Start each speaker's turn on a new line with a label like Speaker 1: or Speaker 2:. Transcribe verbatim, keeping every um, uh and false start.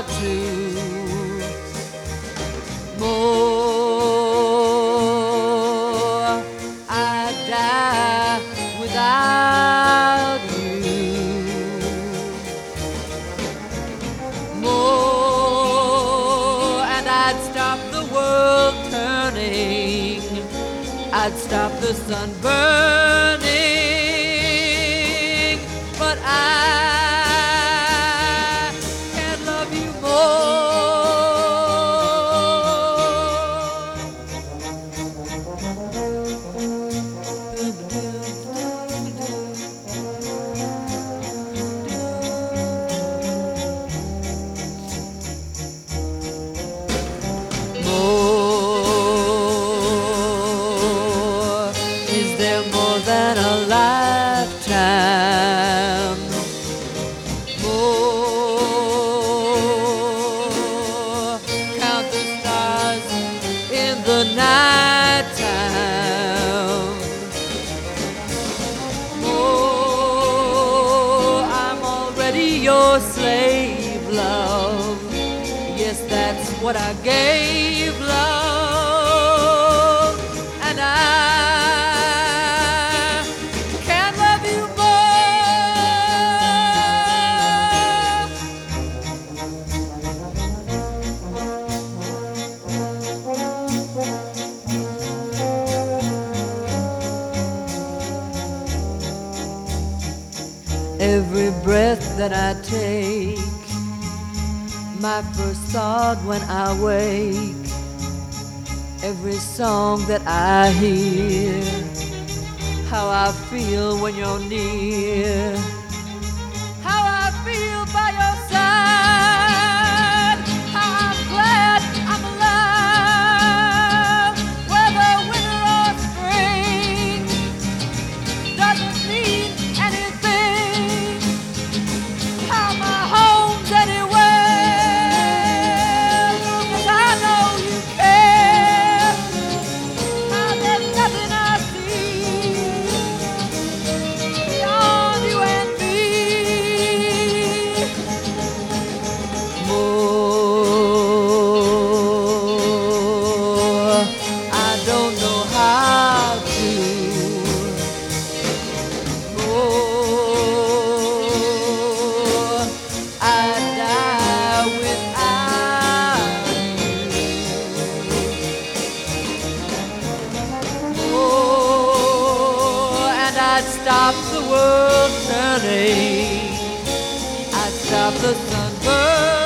Speaker 1: to. More, I'd die without you. More, and I'd stop the world turning. I'd stop the sun burning, but I can't love you more. More, is there more than a lifetime? More, count the stars in the night time. More, I'm already your slave, love. Yes, that's what I gave, love, and I can't love you more. Every breath that I take, my first thought when I wake, every song that I hear, how I feel when you're near, how I feel by your side, how I'm glad I'm alive. Whether winter or spring doesn't mean anything, how my home's anywhere. I'd stop the world turning. I'd stop the sun burning.